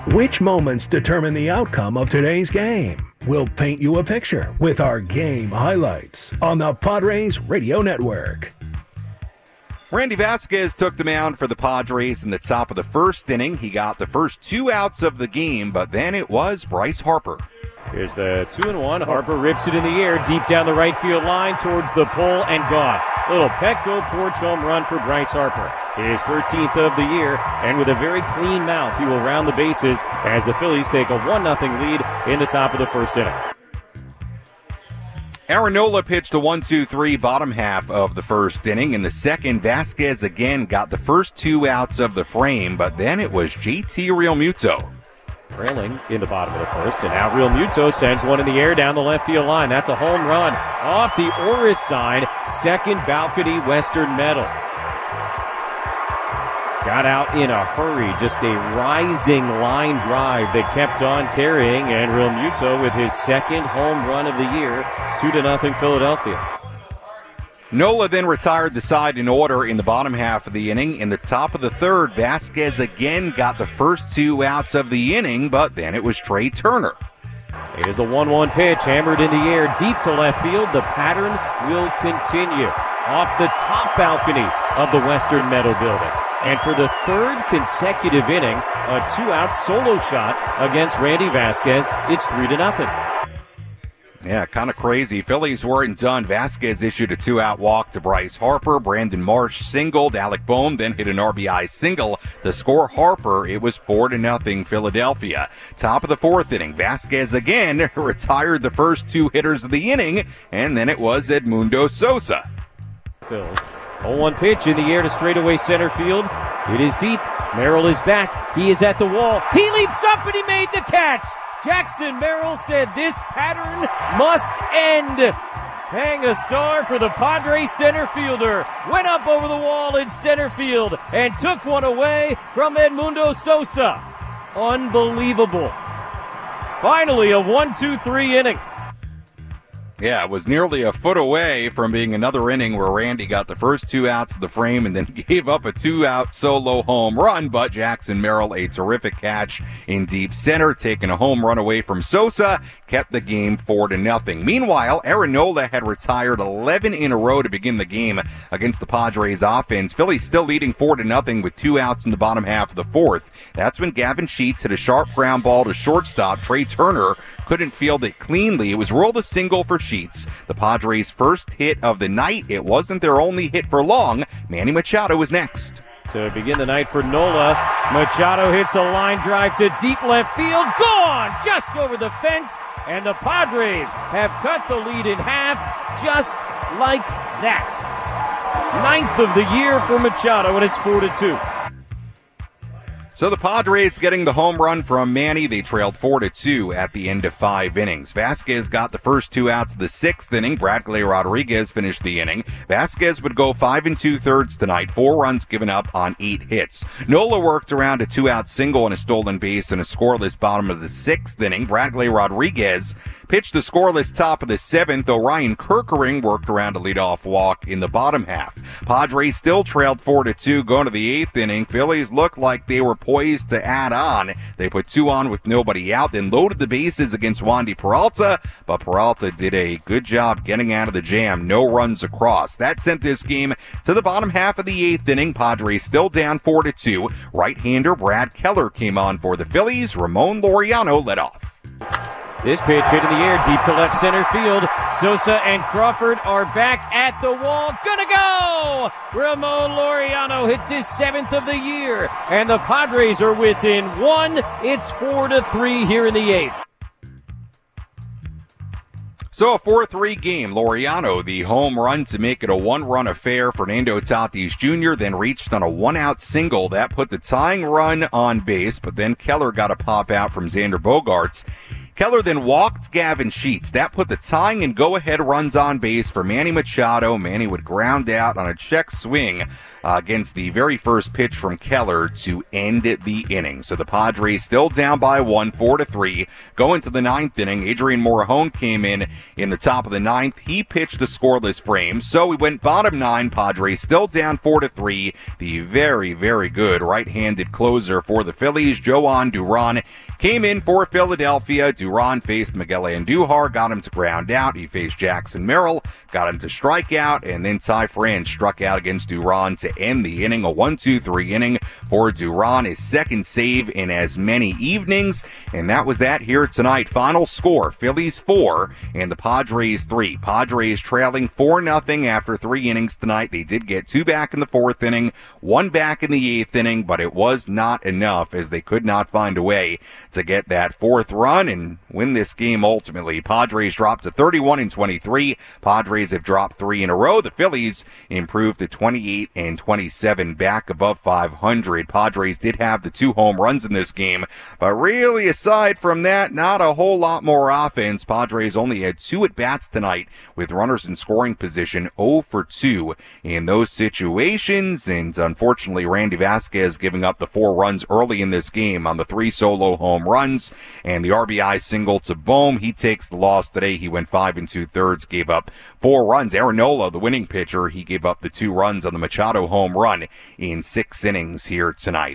Which moments determine the outcome of today's game? We'll paint you a picture with our game highlights on the Padres Radio Network. Randy Vasquez took the mound for the Padres in the top of the first inning. He got the first 2 outs of the game, but then it was Bryce Harper. Here's the 2-1. Harper rips it in the air, deep down the right field line towards the pole and gone. Little Petco porch home run for Bryce Harper. His 13th of the year, and with a very clean mouth, he will round the bases as the Phillies take a 1-0 lead in the top of the first inning. Aaron Nola pitched a 1-2-3 bottom half of the first inning. In the second, Vasquez again got the first 2 outs of the frame, but then it was JT Realmuto. Trailing in the bottom of the first, and now Realmuto sends one in the air down the left field line. That's a home run off the Oris side, second balcony Western Metal. Got out in a hurry, just a rising line drive that kept on carrying, and Realmuto with his second home run of the year, 2-0 Philadelphia. Nola then retired the side in order in the bottom half of the inning. In the top of the third, Vasquez again got the first 2 outs of the inning, but then it was Trey Turner. It is the 1-1 pitch, hammered in the air, deep to left field. The pattern will continue off the top balcony of the Western Meadow building. And for the third consecutive inning, a 2-out solo shot against Randy Vasquez. It's 3-0. Yeah, kind of crazy. Phillies weren't done. Vasquez issued a 2-out walk to Bryce Harper. Brandon Marsh singled. Alec Boehm then hit an RBI single. The score, Harper, it was 4-0 Philadelphia. Top of the fourth inning, Vasquez again retired the first 2 hitters of the inning, and then it was Edmundo Sosa. Phils. 0-1 pitch in the air to straightaway center field. It is deep. Merrill is back. He is at the wall. He leaps up and he made the catch. Jackson Merrill said this pattern must end. Hang a star for the Padres center fielder. Went up over the wall in center field and took one away from Edmundo Sosa. Unbelievable. Finally, a 1-2-3 inning. Yeah, it was nearly a foot away from being another inning where Randy got the first 2 outs of the frame and then gave up a 2-out solo home run, but Jackson Merrill, a terrific catch in deep center, taking a home run away from Sosa, kept the game 4-0. Meanwhile, Aaron Nola had retired 11 in a row to begin the game against the Padres offense. Phillies still leading 4-0 with 2 outs in the bottom half of the fourth. That's when Gavin Sheets hit a sharp ground ball to shortstop. Trey Turner couldn't field it cleanly. It was ruled a single for Sheets. The Padres' first hit of the night. It wasn't their only hit for long. Manny Machado is next. To begin the night for Nola, Machado hits a line drive to deep left field. Gone! Just over the fence. And the Padres have cut the lead in half just like that. 9th of the year for Machado, and it's 4-2. So the Padres getting the home run from Manny. They trailed 4-2 at the end of 5 innings. Vasquez got the first 2 outs of the 6th inning. Bradley Rodriguez finished the inning. Vasquez would go 5 2/3 tonight, 4 runs given up on 8 hits. Nola worked around a 2-out single and a stolen base in a scoreless bottom of the 6th inning. Bradley Rodriguez pitched the scoreless top of the 7th, though Ryan Kerkering worked around a leadoff walk in the bottom half. Padres still trailed 4-2 going to the 8th inning. Phillies looked like they were poised to add on. They put 2 on with nobody out, then loaded the bases against Wandy Peralta, but Peralta did a good job getting out of the jam. No runs across. That sent this game to the bottom half of the 8th inning. Padres still down 4-2. Right-hander Brad Keller came on for the Phillies. Ramon Laureano led off. This pitch hit in the air deep to left center field. Sosa and Crawford are back at the wall. Gonna go! Ramon Laureano hits his 7th of the year. And the Padres are within 1. It's 4-3 here in the 8th. So a 4-3 game. Laureano, the home run to make it a 1-run affair. Fernando Tatis Jr. then reached on a 1-out single. That put the tying run on base, but then Keller got a pop out from Xander Bogaerts. Keller then walked Gavin Sheets. That put the tying and go-ahead runs on base for Manny Machado. Manny would ground out on a check swing against the very first pitch from Keller to end the inning. So the Padres still down by 1, 4-3. Going to the ninth inning, Adrian Morejon came in the top of the ninth. He pitched a scoreless frame. So we went bottom 9. Padres still down 4-3. The very, very good right-handed closer for the Phillies, Jhoan Duran, came in for Philadelphia. Duran faced Miguel Andujar, got him to ground out. He faced Jackson Merrill, got him to strike out, and then Ty France struck out against Duran to end the inning. A 1-2-3 inning for Duran, his second save in as many evenings, and that was that here tonight. Final score, Phillies 4 and the Padres 3. Padres trailing 4-0 after 3 innings tonight. They did get 2 back in the 4th inning, 1 back in the 8th inning, but it was not enough as they could not find a way to get that 4th run and win this game ultimately. Padres dropped to 31-23. Padres have dropped 3 in a row. The Phillies improved to 28-27, back above 500. Padres did have the 2 home runs in this game, but really aside from that, not a whole lot more offense. Padres only had 2 at-bats tonight with runners in scoring position, 0 for 2 in those situations, and unfortunately Randy Vasquez giving up the 4 runs early in this game on the 3 solo home runs and the RBI single to Bohm. He takes the loss today. He went 5 2/3, gave up 4 runs. Aaron Nola, the winning pitcher, he gave up the 2 runs on the Machado home run in 6 innings here tonight.